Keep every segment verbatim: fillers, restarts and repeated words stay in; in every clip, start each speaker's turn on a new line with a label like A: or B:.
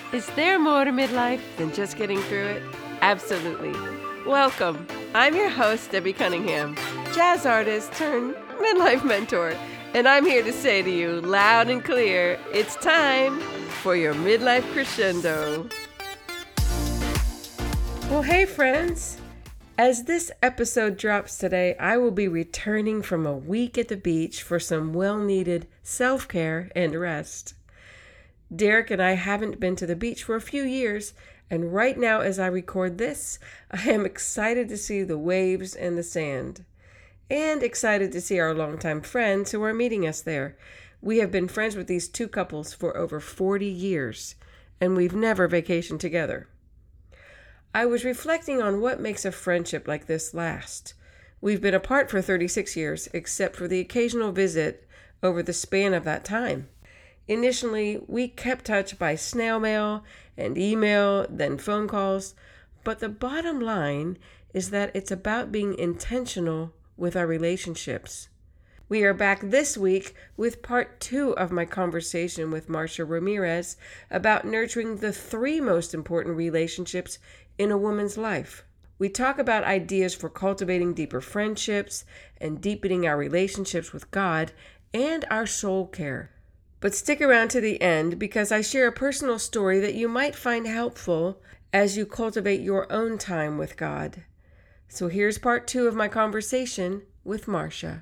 A: Is there more to midlife than just getting through it? Absolutely. Welcome. I'm your host, Debbie Cunningham, jazz artist turned midlife mentor, and I'm here to say to you loud and clear, it's time for your midlife crescendo. Well, hey friends. As this episode drops today, I will be returning from a week at the beach for some well-needed self-care and rest. Derek and I haven't been to the beach for a few years, and right now as I record this, I am excited to see the waves and the sand. And excited to see our longtime friends who are meeting us there. We have been friends with these two couples for over forty years, and we've never vacationed together. I was reflecting on what makes a friendship like this last. We've been apart for thirty-six years, except for the occasional visit over the span of that time. Initially, we kept touch by snail mail and email, then phone calls, but the bottom line is that it's about being intentional with our relationships. We are back this week with part two of my conversation with Marsha Ramirez about nurturing the three most important relationships in a woman's life. We talk about ideas for cultivating deeper friendships and deepening our relationships with God and our soul care. But stick around to the end because I share a personal story that you might find helpful as you cultivate your own time with God. So here's part two of my conversation with Marsha.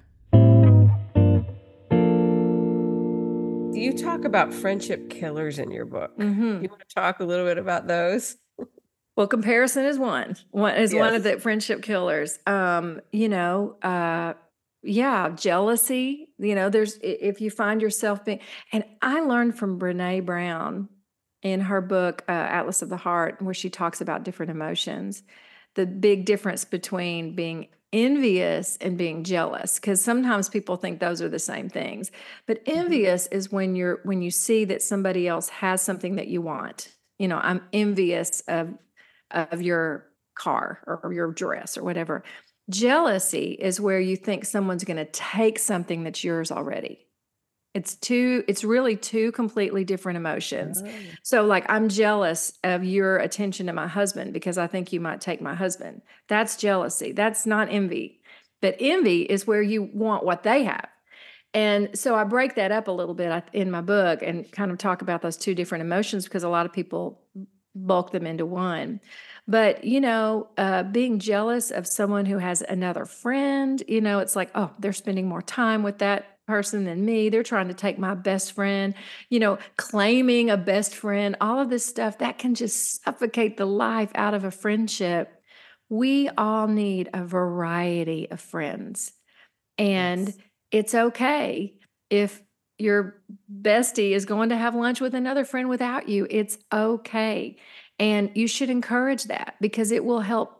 A: You talk about friendship killers in your book.
B: Mm-hmm.
A: You want to talk a little bit about those?
B: Well, comparison is one. One is
A: Yes.
B: one of the friendship killers. Um, you know, uh, yeah, jealousy. You know, there's if you find yourself being, and I learned from Brene Brown in her book uh, Atlas of the Heart, where she talks about different emotions, the big difference between being envious and being jealous, because sometimes people think those are the same things. But envious mm-hmm. is when you're when you see that somebody else has something that you want. You know, I'm envious of of your car or your dress or whatever. Jealousy is where you think someone's going to take something that's yours already. It's two, it's really two completely different emotions. Oh. So like, I'm jealous of your attention to my husband because I think you might take my husband. That's jealousy. That's not envy. But envy is where you want what they have. And so I break that up a little bit in my book and kind of talk about those two different emotions because a lot of people bulk them into one. But, you know, uh, being jealous of someone who has another friend, you know, it's like, oh, they're spending more time with that person than me. They're trying to take my best friend, you know, claiming a best friend, all of this stuff that can just suffocate the life out of a friendship. We all need a variety of friends. And yes. It's okay if your bestie is going to have lunch with another friend without you. It's okay. And you should encourage that because it will help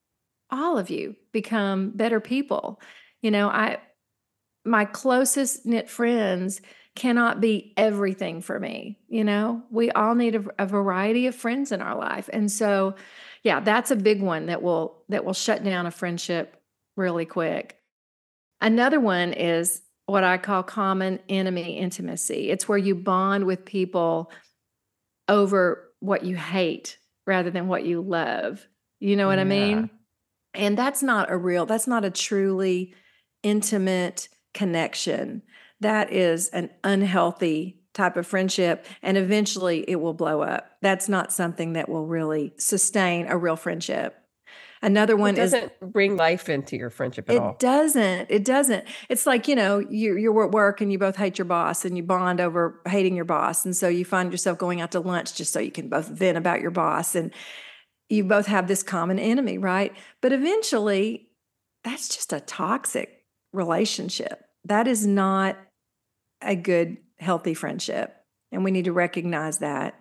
B: all of you become better people. You know, I, my closest knit friends cannot be everything for me. You know, we all need a, a variety of friends in our life. And so, yeah, that's a big one that will, that will shut down a friendship really quick. Another one is what I call common enemy intimacy. It's where you bond with people over what you hate rather than what you love. You know what yeah. I mean? And that's not a real, that's not a truly intimate connection. That is an unhealthy type of friendship, and eventually it will blow up. That's not something that will really sustain a real friendship. Another one
A: it doesn't
B: is
A: bring life into your friendship at
B: it
A: all.
B: It doesn't. It doesn't. It's like, you know, you, you're at work and you both hate your boss and you bond over hating your boss. And so you find yourself going out to lunch just so you can both vent about your boss. And you both have this common enemy, right? But eventually, that's just a toxic relationship. That is not a good, healthy friendship. And we need to recognize that.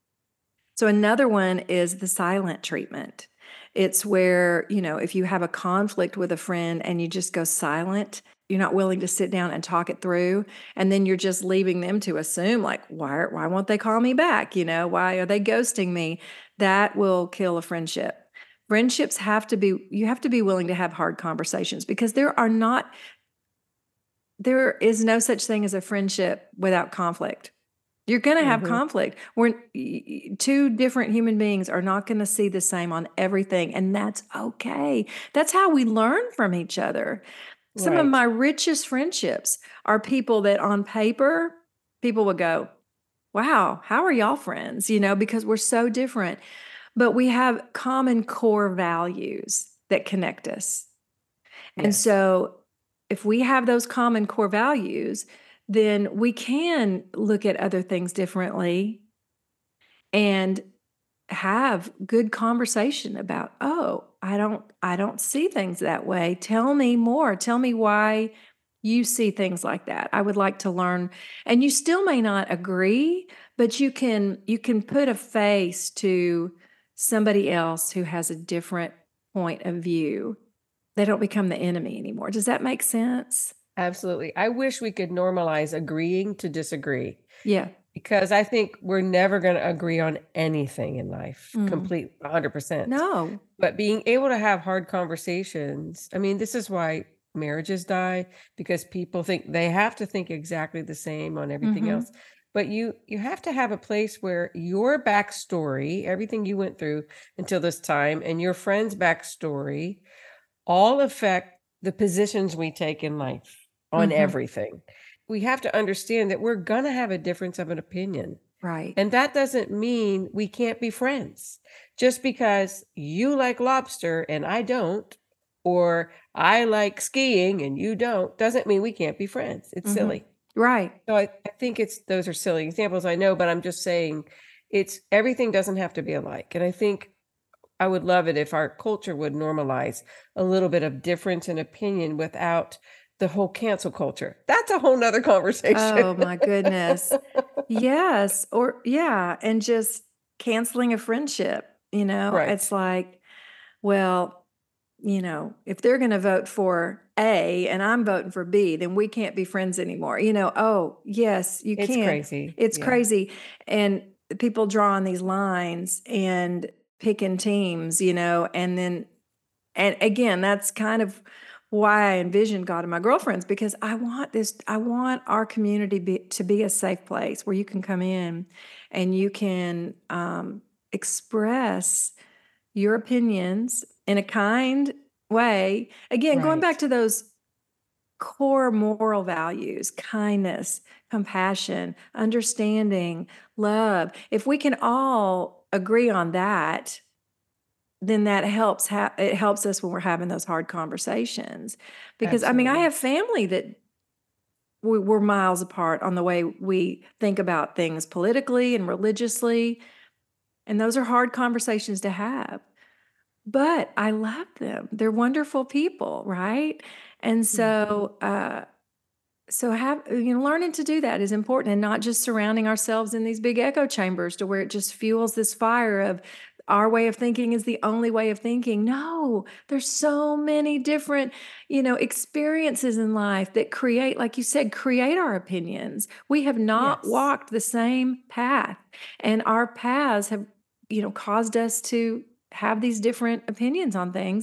B: So another one is the silent treatment. It's where, you know, if you have a conflict with a friend and you just go silent, you're not willing to sit down and talk it through. And then you're just leaving them to assume like, why, why won't they call me back? You know, why are they ghosting me? That will kill a friendship. Friendships have to be, you have to be willing to have hard conversations because there are not, there is no such thing as a friendship without conflict. You're going to have
A: Mm-hmm.
B: conflict. We're two different human beings are not going to see the same on everything, and that's okay. That's how we learn from each other. Some of
A: Right.
B: my richest friendships are people that on paper, people would go, wow, how are y'all friends? You know, because we're so different, but we have common core values that connect us. And
A: Yes.
B: so if we have those common core values, then we can look at other things differently and have good conversation about, oh, I don't I don't see things that way. Tell me more. Tell me why you see things like that. I would like to learn. And you still may not agree, but you can you can put a face to somebody else who has a different point of view. They don't become the enemy anymore. Does that make sense?
A: Absolutely. I wish we could normalize agreeing to disagree
B: Yeah.
A: because I think we're never going to agree on anything in life,
B: Mm.
A: complete one hundred percent.
B: No.
A: But being able to have hard conversations, I mean, this is why marriages die, because people think they have to think exactly the same on everything
B: Mm-hmm.
A: else. But you you have to have a place where your backstory, everything you went through until this time, and your friend's backstory all affect the positions we take in life on
B: Mm-hmm.
A: everything. We have to understand that we're going to have a difference of an opinion.
B: Right.
A: And that doesn't mean we can't be friends. Just because you like lobster and I don't, or I like skiing and you don't, doesn't mean we can't be friends. It's
B: Mm-hmm.
A: silly.
B: Right.
A: So I, I think it's those are silly examples, I know, but I'm just saying it's everything doesn't have to be alike. And I think I would love it if our culture would normalize a little bit of difference in opinion without the whole cancel culture. That's a whole nother conversation.
B: Oh my goodness. Yes. Or, yeah. And just canceling a friendship, you know, it's
A: Right.
B: like, well, you know, if they're going to vote for A and I'm voting for B, then we can't be friends anymore. You know, oh, yes, you
A: It's
B: can.
A: crazy.
B: It's
A: Yeah.
B: crazy. And people draw on these lines and picking teams, you know, and then, and again, that's kind of why I envisioned God and my girlfriends, because I want this, I want our community be, to be a safe place where you can come in and you can um, express your opinions in a kind way. Again, going back
A: Right.
B: to those core moral values, kindness, compassion, understanding, love. If we can all agree on that, then that helps ha- it helps us when we're having those hard conversations. Because I mean, I
A: Absolutely.
B: have family that we, we're miles apart on the way we think about things politically and religiously, and those are hard conversations to have. But I love them. They're wonderful people, right? And
A: Yeah.
B: so, uh, so have you know, learning to do that is important, and not just surrounding ourselves in these big echo chambers to where it just fuels this fire of our way of thinking is the only way of thinking. No, there's so many different, you know, experiences in life that create, like you said, create our opinions. We have not
A: Yes.
B: walked the same path, and our paths have, you know, caused us to have these different opinions on things,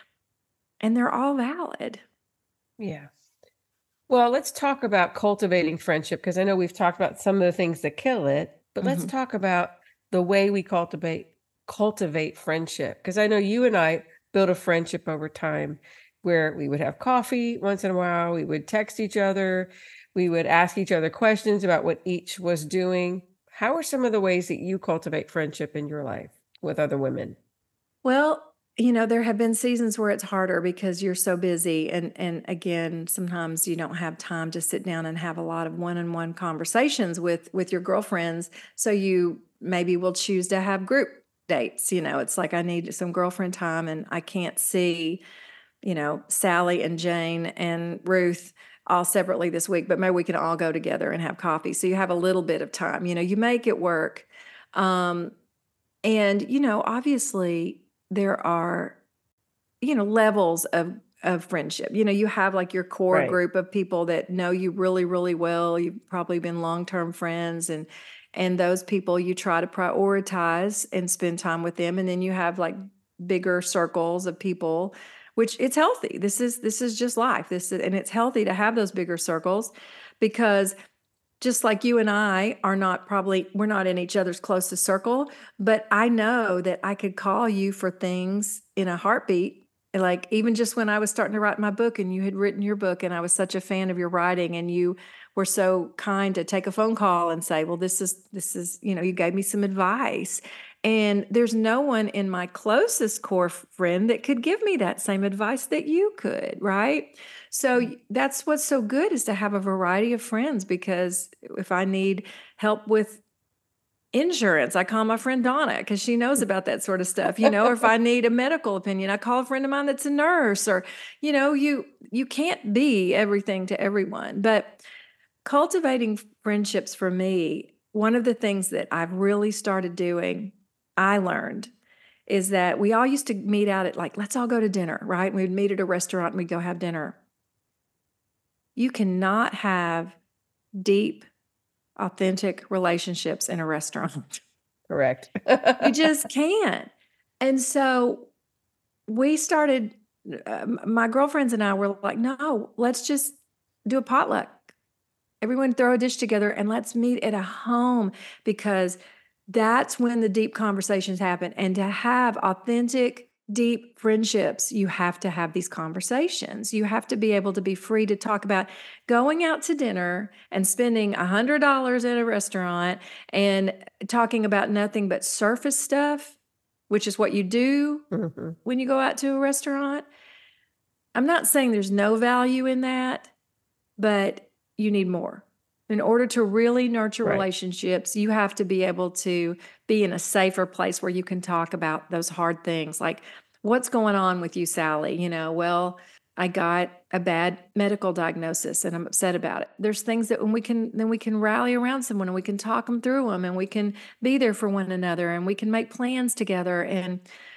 B: and they're all valid.
A: Yeah. Well, let's talk about cultivating friendship because I know we've talked about some of the things that kill it, but let's
B: Hmm.
A: talk about the way we cultivate cultivate friendship because I know you and I built a friendship over time where we would have coffee once in a while, we would text each other, we would ask each other questions about what each was doing. How are some of the ways that you cultivate friendship in your life with other women?
B: Well, you know, there have been seasons where it's harder because you're so busy, and and again, sometimes you don't have time to sit down and have a lot of one-on-one conversations with with your girlfriends. So you maybe will choose to have group dates. You know, it's like I need some girlfriend time and I can't see, you know, Sally and Jane and Ruth all separately this week, but maybe we can all go together and have coffee. So you have a little bit of time. You know, you make it work. Um, and you know, obviously there are, you know, levels of of friendship. You know, you have like your core
A: Right.
B: group of people that know you really, really well. You've probably been long-term friends, and and those people you try to prioritize and spend time with them. And then you have like bigger circles of people, which it's healthy. This is this is just life. This is, and it's healthy to have those bigger circles because just like you and I are not probably, we're not in each other's closest circle, but I know that I could call you for things in a heartbeat. Like even just when I was starting to write my book and you had written your book and I was such a fan of your writing and you were so kind to take a phone call and say, well, this is, this is, you know, you gave me some advice. And there's no one in my closest core friend that could give me that same advice that you could, right? So that's what's so good is to have a variety of friends, because if I need help with insurance, I call my friend Donna because she knows about that sort of stuff, you know, or if I need a medical opinion, I call a friend of mine that's a nurse, or, you know, you, you can't be everything to everyone. But cultivating friendships for me, one of the things that I've really started doing, I learned, is that we all used to meet out at like, let's all go to dinner, right? We'd meet at a restaurant and we'd go have dinner. You cannot have deep, authentic relationships in a restaurant.
A: Correct.
B: You just can't. And so we started, uh, my girlfriends and I were like, no, let's just do a potluck. Everyone throw a dish together and let's meet at a home, because that's when the deep conversations happen. And to have authentic, deep friendships, you have to have these conversations. You have to be able to be free to talk about going out to dinner and spending one hundred dollars at a restaurant and talking about nothing but surface stuff, which is what you do mm-hmm. when you go out to a restaurant. I'm not saying there's no value in that, but you need more. In order to really nurture right. relationships, you have to be able to be in a safer place where you can talk about those hard things. Like, what's going on with you, Sally? You know, well, I got a bad medical diagnosis and I'm upset about it. There's things that when we can, then we can rally around someone and we can talk them through them and we can be there for one another and we can make plans together. And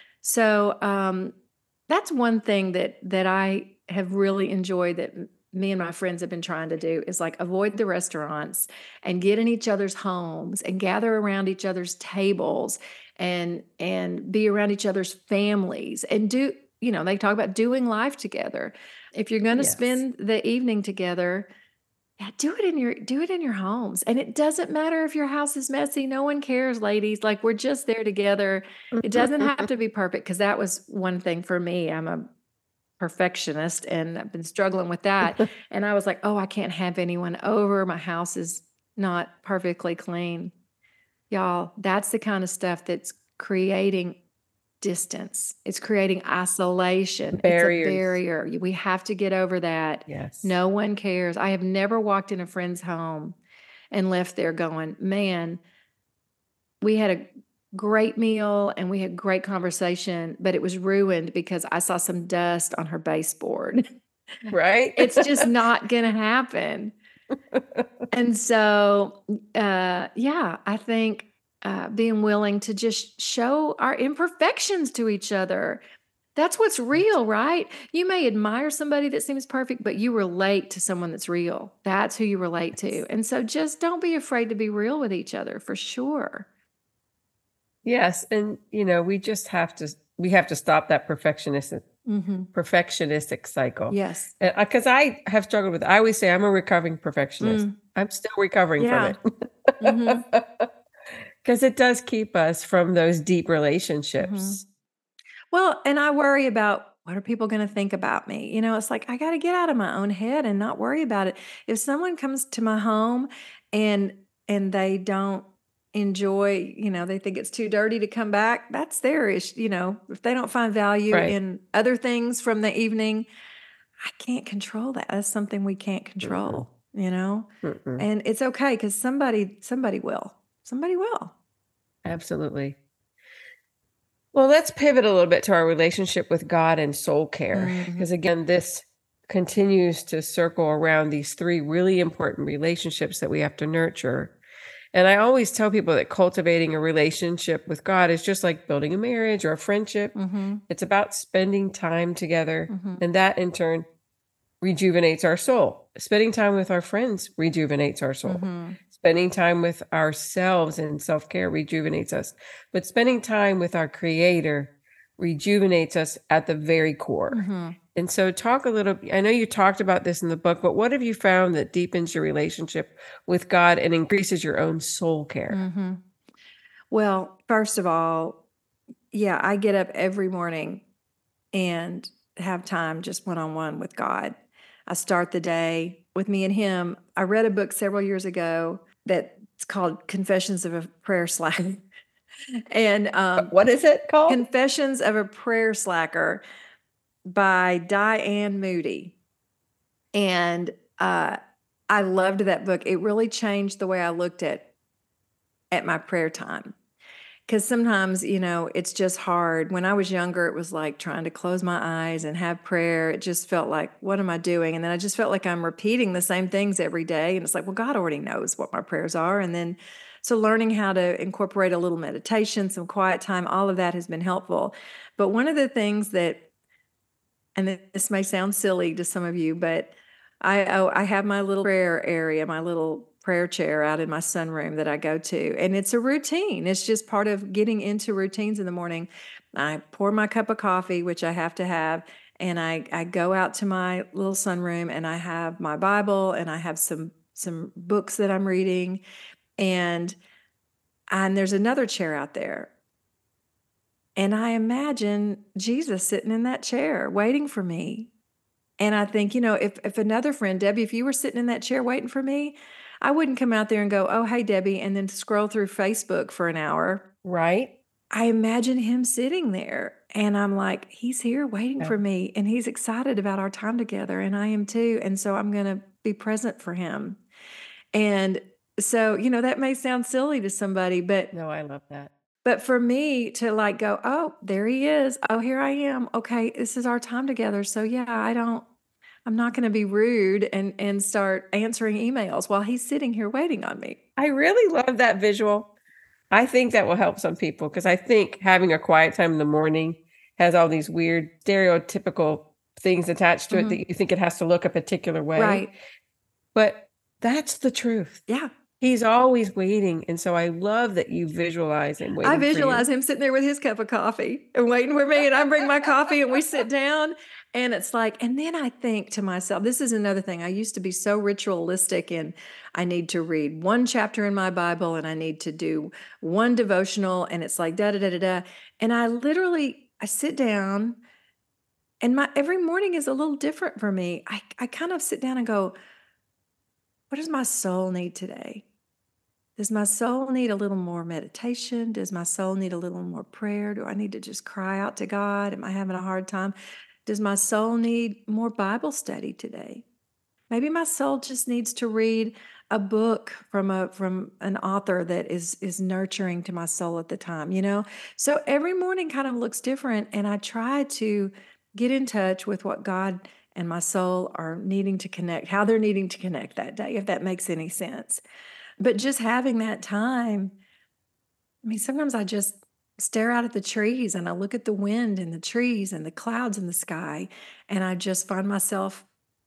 B: so um, that's one thing that, that I have really enjoyed that me and my friends have been trying to do, is like avoid the restaurants and get in each other's homes and gather around each other's tables and, and be around each other's families and do, you know, they talk about doing life together. If you're going to yes. spend the evening together, yeah, do it in your, do it in your homes. And it doesn't matter if your house is messy. No one cares, ladies. Like, we're just there together. It doesn't have to be perfect. 'Cause that was one thing for me. I'm a perfectionist and I've been struggling with that. And I was like, oh, I can't have anyone over. My house is not perfectly clean. Y'all, that's the kind of stuff that's creating distance. It's creating isolation.
A: Barriers.
B: It's a barrier. We have to get over that.
A: Yes.
B: No one cares. I have never walked in a friend's home and left there going, man, we had a great meal and we had great conversation, but it was ruined because I saw some dust on her baseboard.
A: Right?
B: It's just not going to happen. And so, uh, yeah, I think uh, being willing to just show our imperfections to each other. That's what's real, right? You may admire somebody that seems perfect, but you relate to someone that's real. That's who you relate to. And so just don't be afraid to be real with each other, for sure.
A: Yes. And, you know, we just have to, we have to stop that perfectionistic, mm-hmm. perfectionistic cycle.
B: Yes.
A: Because I have struggled with, I always say I'm a recovering perfectionist. Mm. I'm still recovering yeah. from it. Because mm-hmm. it does keep us from those deep relationships.
B: Mm-hmm. Well, and I worry about, what are people going to think about me? You know, it's like, I got to get out of my own head and not worry about it. If someone comes to my home and, and they don't enjoy, you know, they think it's too dirty to come back, that's their issue. You know, if they don't find value right. in other things from the evening, I can't control that. That's something we can't control, mm-hmm. you know, mm-hmm. and it's okay. Because somebody, somebody will, somebody will.
A: Absolutely. Well, let's pivot a little bit to our relationship with God and soul care. Because mm-hmm. again, this continues to circle around these three really important relationships that we have to nurture. And I always tell people that cultivating a relationship with God is just like building a marriage or a friendship. Mm-hmm. It's about spending time together. Mm-hmm. And that in turn rejuvenates our soul. Spending time with our friends rejuvenates our soul. Mm-hmm. Spending time with ourselves and self-care rejuvenates us. But spending time with our Creator rejuvenates us at the very core. Mm-hmm. And so talk a little I know you talked about this in the book, but what have you found that deepens your relationship with God and increases your own soul care?
B: hmm Well, first of all, yeah, I get up every morning and have time just one on one with God. I start the day with me and Him. I read a book several years ago that's called Confessions of a Prayer Slacker. and um,
A: What is it called?
B: Confessions of a Prayer Slacker by Diane Moody. And uh, I loved that book. It really changed the way I looked at at my prayer time. Because sometimes, you know, it's just hard. When I was younger, it was like trying to close my eyes and have prayer. It just felt like, what am I doing? And then I just felt like I'm repeating the same things every day. And it's like, well, God already knows what my prayers are. And then, so learning how to incorporate a little meditation, some quiet time, all of that has been helpful. But one of the things that, and this may sound silly to some of you, but I oh, I have my little prayer area, my little prayer chair out in my sunroom that I go to. And it's a routine. It's just part of getting into routines in the morning. I pour my cup of coffee, which I have to have, and I, I go out to my little sunroom and I have my Bible and I have some some books that I'm reading. And and there's another chair out there. And I imagine Jesus sitting in that chair waiting for me. And I think, you know, if, if another friend, Debbie, if you were sitting in that chair waiting for me, I wouldn't come out there and go, oh, hey, Debbie, and then scroll through Facebook for an hour.
A: Right?
B: I imagine him sitting there and I'm like, he's here waiting
A: Yeah.
B: for me and he's excited about our time together and I am too. And so I'm going to be present for him. And so, you know, that may sound silly to somebody, but
A: No, I love that.
B: but for me to like go, oh, there he is. Oh, here I am. Okay, this is our time together. So yeah, I don't, I'm not going to be rude and and start answering emails while he's sitting here waiting on me.
A: I really love that visual. I think that will help some people because I think having a quiet time in the morning has all these weird stereotypical things attached to it
B: Mhm.
A: that you think it has to look a particular way.
B: Right.
A: But that's the truth.
B: Yeah.
A: He's always waiting. And so I love that you visualize him waiting
B: I
A: for you.
B: visualize him sitting there with his cup of coffee and waiting for me. And I bring my coffee and we sit down. And it's like, and then I think to myself, this is another thing. I used to be so ritualistic and I need to read one chapter in my Bible and I need to do one devotional. And it's like da da da da da. And I literally, I sit down and my every morning is a little different for me. I, I kind of sit down and go, what does my soul need today? Does my soul need a little more meditation? Does my soul need a little more prayer? Do I need to just cry out to God? Am I having a hard time? Does my soul need more Bible study today? Maybe my soul just needs to read a book from a from an author that is is nurturing to my soul at the time, you know? So every morning kind of looks different and I try to get in touch with what God and my soul are needing to connect, how they're needing to connect that day, if that makes any sense. But just having that time, I mean, sometimes I just stare out at the trees and I look at the wind and the trees and the clouds in the sky, and I just find myself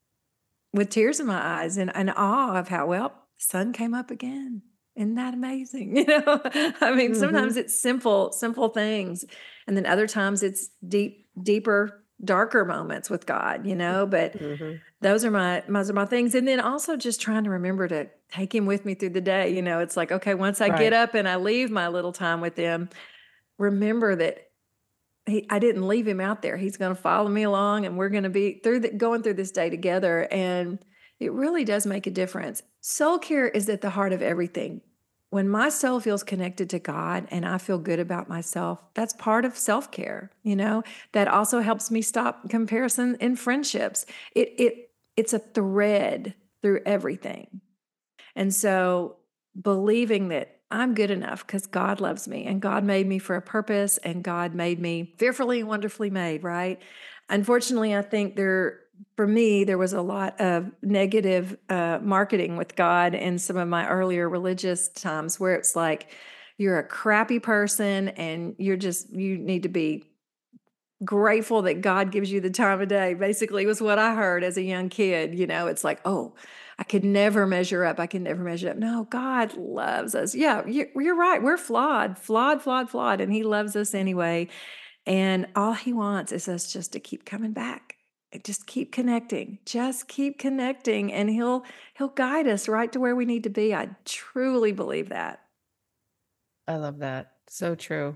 B: with tears in my eyes and an awe of how, well, the sun came up again. Isn't that amazing? You know, I mean, sometimes
A: Mhm.
B: it's simple, simple things. And then other times it's deep, deeper, darker moments with God, you know, but
A: Mhm.
B: those are my those are my things. And then also just trying to remember to take him with me through the day. You know, it's like, okay, once I get
A: Right.
B: up and I leave my little time with him, remember that he I didn't leave him out there. He's going to follow me along and we're going to be through the, going through this day together. And it really does make a difference. Soul care is at the heart of everything. When my soul feels connected to God and I feel good about myself, that's part of self-care, you know. That also helps me stop comparison in friendships. It it it's a thread through everything. And so believing that I'm good enough because God loves me and God made me for a purpose and God made me fearfully and wonderfully made, right? Unfortunately, I think there, for me, there was a lot of negative uh, marketing with God in some of my earlier religious times where it's like, you're a crappy person and you're just, you need to be grateful that God gives you the time of day, basically, was what I heard as a young kid. You know, it's like, oh, I could never measure up. I can never measure up. No, God loves us. Yeah, you're, you're right. We're flawed, flawed, flawed, flawed. And He loves us anyway. And all He wants is us just to keep coming back. just keep connecting, just keep connecting, and he'll he'll guide us right to where we need to be. I truly believe that.
A: I love that. So true.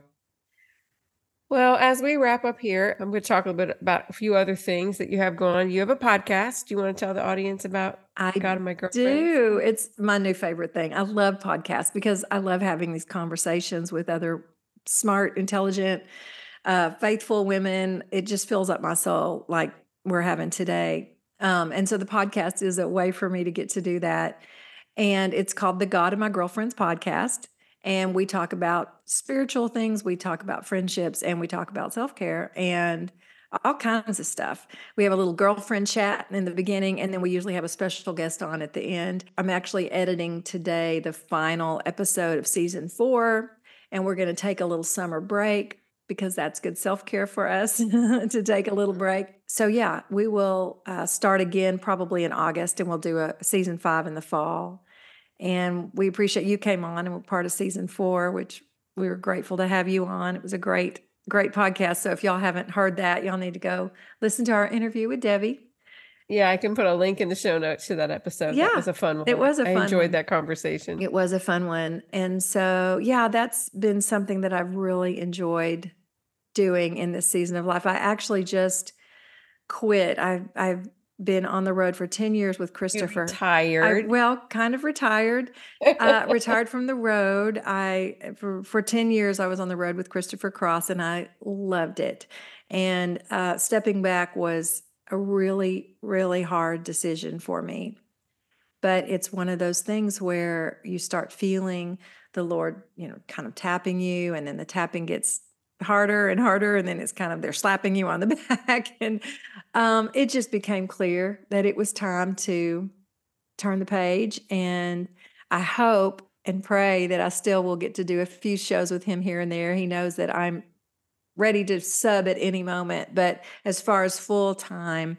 A: Well, as we wrap up here, I'm going to talk a little bit about a few other things that you have going on. You have a podcast. Do you want to tell the audience about
B: I
A: God and My Girlfriends?
B: do. It's my new favorite thing. I love podcasts because I love having these conversations with other smart, intelligent, uh, faithful women. It just fills up my soul like we're having today. Um, and so the podcast is a way for me to get to do that. And it's called the God and My Girlfriends podcast. And we talk about spiritual things, we talk about friendships, and we talk about self care and all kinds of stuff. We have a little girlfriend chat in the beginning, and then we usually have a special guest on at the end. I'm actually editing today the final episode of season four, and we're going to take a little summer break because that's good self care for us to take a little break. So, yeah, we will uh, start again probably in August, and we'll do a season five in the fall. And we appreciate you came on and were part of season four, which we were grateful to have you on. It was a great, great podcast. So if y'all haven't heard that, y'all need to go listen to our interview with Debbie.
A: Yeah, I can put a link in the show notes to that episode.
B: Yeah,
A: That was a fun one.
B: it was a
A: I
B: fun
A: enjoyed
B: one.
A: that conversation.
B: It was a fun one. And so, yeah, that's been something that I've really enjoyed doing in this season of life. I actually just quit. I've, I've been on the road for ten years with
A: You
B: Christopher. I,
A: retired.
B: well, kind of retired, uh, retired from the road. I, for, for ten years, I was on the road with Christopher Cross and I loved it. And uh, stepping back was a really, really hard decision for me. But it's one of those things where you start feeling the Lord, you know, kind of tapping you, and then the tapping gets harder and harder, and then it's kind of they're slapping you on the back. And um, it just became clear that it was time to turn the page. And I hope and pray that I still will get to do a few shows with him here and there. He knows that I'm ready to sub at any moment. But as far as full time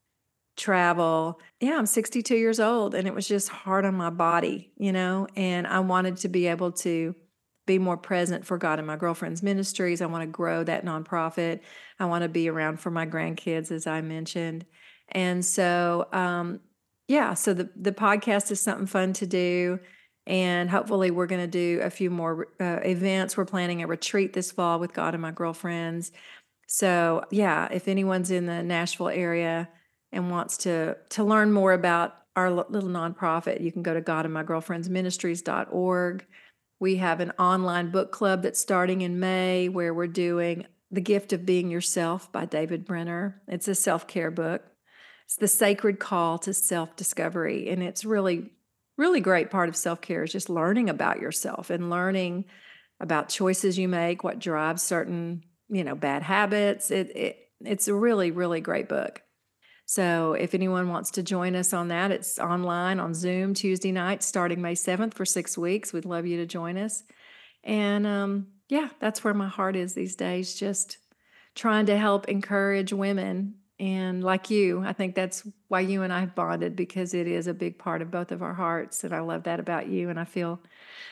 B: travel, yeah, I'm sixty-two years old, and it was just hard on my body, you know, and I wanted to be able to be more present for God and My Girlfriends Ministries. I want to grow that nonprofit. I want to be around for my grandkids, as I mentioned. And so, um, yeah, so the, the podcast is something fun to do. And hopefully we're going to do a few more uh, events. We're planning a retreat this fall with God and My Girlfriends. So, yeah, if anyone's in the Nashville area and wants to to learn more about our little nonprofit, you can go to god and my girlfriends ministries dot org. We have an online book club that's starting in May where we're doing The Gift of Being Yourself by David Brenner. It's a self-care book. It's the sacred call to self-discovery, and it's really, really great part of self-care is just learning about yourself and learning about choices you make, what drives certain, you know, bad habits. It, it it's a really, really great book. So if anyone wants to join us on that, it's online on Zoom Tuesday night starting May seventh for six weeks. We'd love you to join us. And um, yeah, that's where my heart is these days, just trying to help encourage women. And like you, I think that's why you and I have bonded, because it is a big part of both of our hearts. And I love that about you. And I feel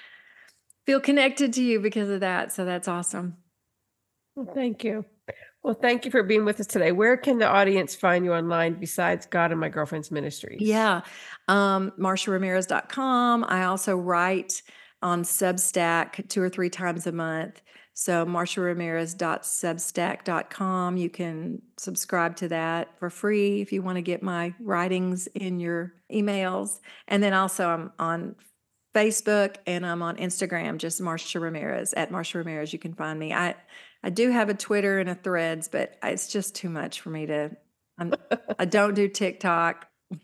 B: feel connected to you because of that. So that's awesome.
A: Well, thank you. Well, thank you for being with us today. Where can the audience find you online besides God and My Girlfriends Ministries?
B: Yeah, um, Marsha Ramirez dot com. I also write on Substack two or three times a month. So marsha ramirez dot substack dot com. You can subscribe to that for free if you want to get my writings in your emails. And then also I'm on Facebook and I'm on Instagram, just Marsha Ramirez, at Marsha Ramirez. You can find me. I I do have a Twitter and a Threads, but it's just too much for me to. I'm, I don't do TikTok.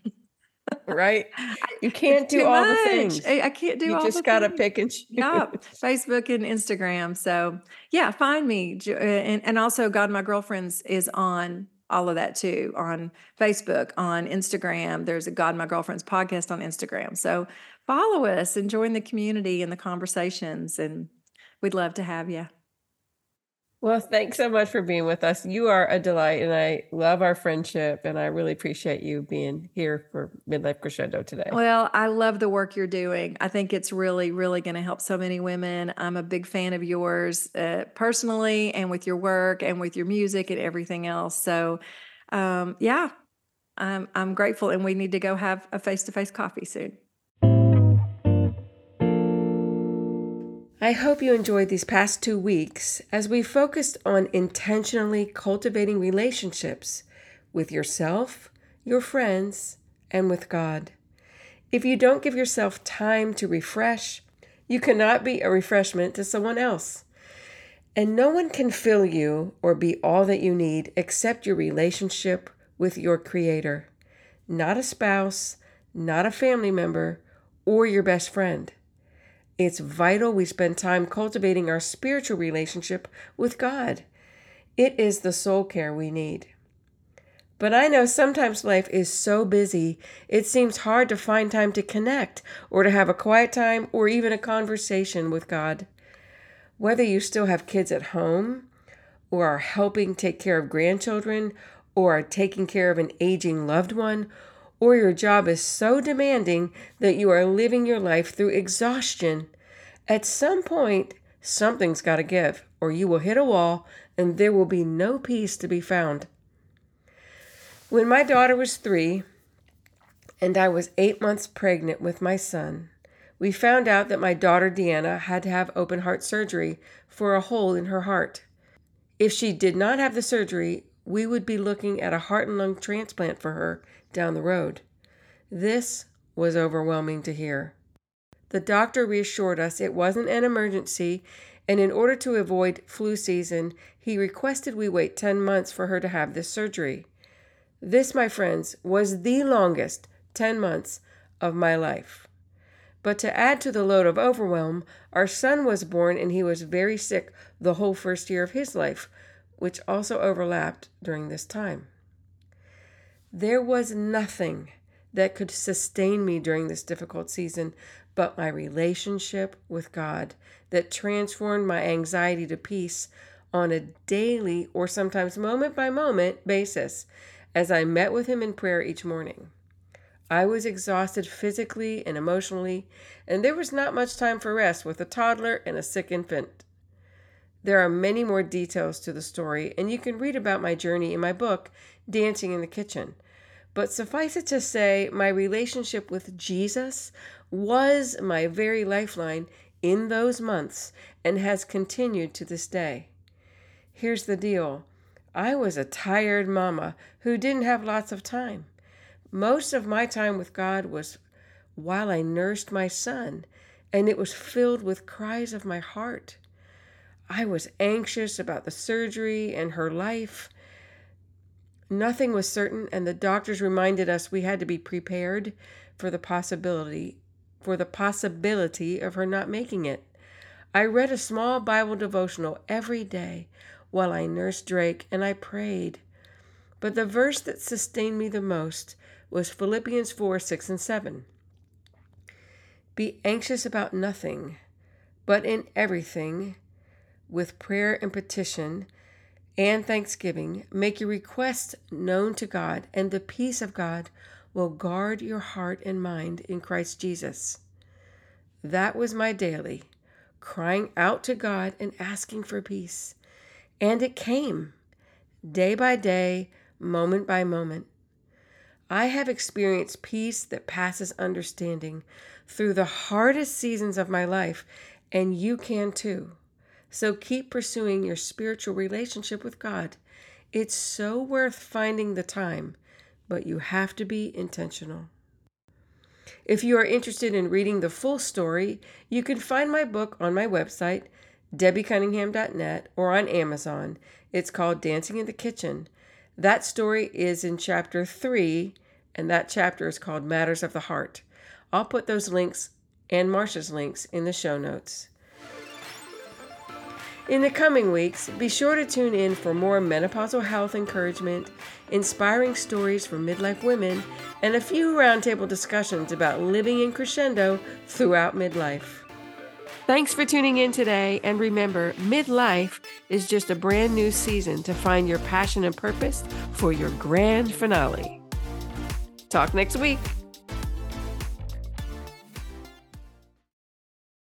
A: Right? You can't do all the things.
B: I, I can't do
A: you
B: all
A: just
B: the
A: gotta
B: things.
A: pick and choose.
B: Yeah, Facebook and Instagram. So yeah, find me. And, and also God, My Girlfriends is on all of that too, on Facebook, on Instagram. There's a God, My Girlfriends podcast on Instagram. So follow us and join the community and the conversations, and we'd love to have you.
A: Well, thanks so much for being with us. You are a delight, and I love our friendship, and I really appreciate you being here for Midlife Crescendo today.
B: Well, I love the work you're doing. I think it's really, really going to help so many women. I'm a big fan of yours uh, personally, and with your work and with your music and everything else. So um, yeah, I'm, I'm grateful, and we need to go have a face-to-face coffee soon.
A: I hope you enjoyed these past two weeks as we focused on intentionally cultivating relationships with yourself, your friends, and with God. If you don't give yourself time to refresh, you cannot be a refreshment to someone else. And no one can fill you or be all that you need except your relationship with your Creator. Not a spouse, not a family member, or your best friend. It's vital we spend time cultivating our spiritual relationship with God. It is the soul care we need. But I know sometimes life is so busy, it seems hard to find time to connect or to have a quiet time or even a conversation with God. Whether you still have kids at home, or are helping take care of grandchildren, or are taking care of an aging loved one, or your job is so demanding that you are living your life through exhaustion, at some point, something's got to give, or you will hit a wall and there will be no peace to be found. When my daughter was three and I was eight months pregnant with my son, we found out that my daughter Deanna had to have open heart surgery for a hole in her heart. If she did not have the surgery, we would be looking at a heart and lung transplant for her down the road. This was overwhelming to hear. The doctor reassured us it wasn't an emergency, and in order to avoid flu season, he requested we wait ten months for her to have this surgery. This, my friends, was the longest ten months of my life. But to add to the load of overwhelm, our son was born and he was very sick the whole first year of his life, which also overlapped during this time. There was nothing that could sustain me during this difficult season but my relationship with God that transformed my anxiety to peace on a daily or sometimes moment by moment basis as I met with him in prayer each morning. I was exhausted physically and emotionally, and there was not much time for rest with a toddler and a sick infant. There are many more details to the story, and you can read about my journey in my book, Dancing in the Kitchen. But suffice it to say, my relationship with Jesus was my very lifeline in those months and has continued to this day. Here's the deal. I was a tired mama who didn't have lots of time. Most of my time with God was while I nursed my son, and it was filled with cries of my heart. I was anxious about the surgery and her life. Nothing was certain, and the doctors reminded us we had to be prepared for the possibility, for the possibility of her not making it. I read a small Bible devotional every day while I nursed Drake, and I prayed. But the verse that sustained me the most was Philippians four, six, and seven. Be anxious about nothing, but in everything, with prayer and petition and thanksgiving, make your requests known to God, and the peace of God will guard your heart and mind in Christ Jesus. That was my daily, crying out to God and asking for peace. And it came, day by day, moment by moment. I have experienced peace that passes understanding through the hardest seasons of my life, and you can too. So keep pursuing your spiritual relationship with God. It's so worth finding the time, but you have to be intentional. If you are interested in reading the full story, you can find my book on my website, debbie cunningham dot net, or on Amazon. It's called Dancing in the Kitchen. That story is in chapter three, and that chapter is called Matters of the Heart. I'll put those links and Marsha's links in the show notes. In the coming weeks, be sure to tune in for more menopausal health encouragement, inspiring stories from midlife women, and a few roundtable discussions about living in crescendo throughout midlife. Thanks for tuning in today, and remember, midlife is just a brand new season to find your passion and purpose for your grand finale. Talk next week.